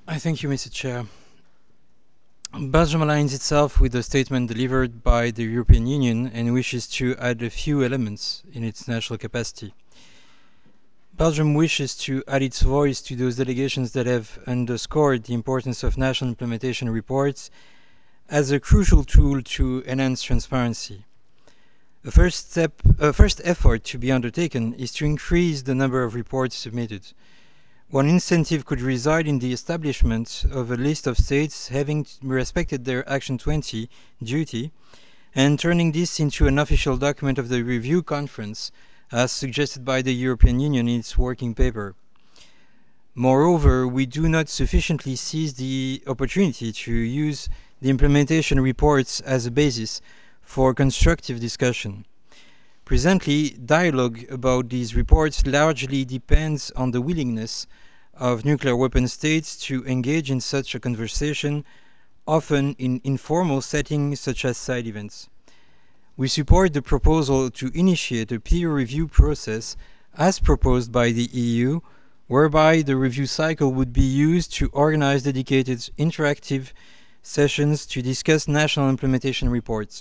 I thank you, Mr. Chair. Belgium aligns itself with the statement delivered by the European Union and wishes to add a few elements in its national capacity. Belgium wishes to add its voice to those delegations that have underscored the importance of national implementation reports as a crucial tool to enhance transparency. A first effort to be undertaken is to increase the number of reports submitted. One incentive could reside in the establishment of a list of states having respected their Action 20 duty and turning this into an official document of the review conference, as suggested by the European Union in its working paper. Moreover, we do not sufficiently seize the opportunity to use the implementation reports as a basis for constructive discussion. Presently, dialogue about these reports largely depends on the willingness of nuclear weapon states to engage in such a conversation, often in informal settings such as side events. We support the proposal to initiate a peer review process as proposed by the EU, whereby the review cycle would be used to organize dedicated interactive sessions to discuss national implementation reports.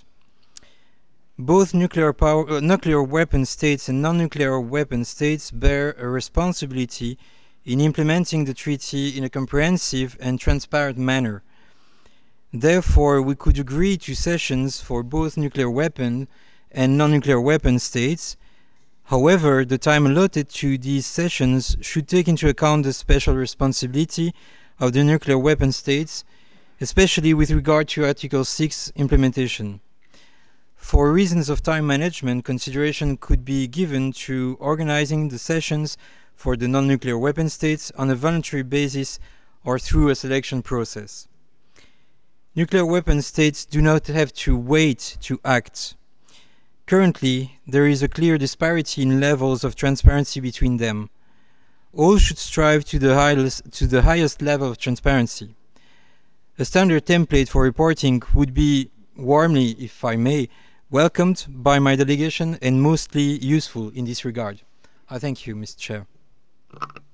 Both nuclear weapon states and non-nuclear weapon states bear a responsibility in implementing the treaty in a comprehensive and transparent manner. Therefore, we could agree to sessions for both nuclear weapon and non-nuclear weapon states. However, the time allotted to these sessions should take into account the special responsibility of the nuclear weapon states, especially with regard to Article 6 implementation. For reasons of time management, consideration could be given to organizing the sessions for the non-nuclear weapon states on a voluntary basis or through a selection process. Nuclear weapon states do not have to wait to act. Currently, there is a clear disparity in levels of transparency between them. All should strive to the highest level of transparency. A standard template for reporting would be warmly, if I may, welcomed by my delegation and mostly useful in this regard. I thank you, Mr. Chair.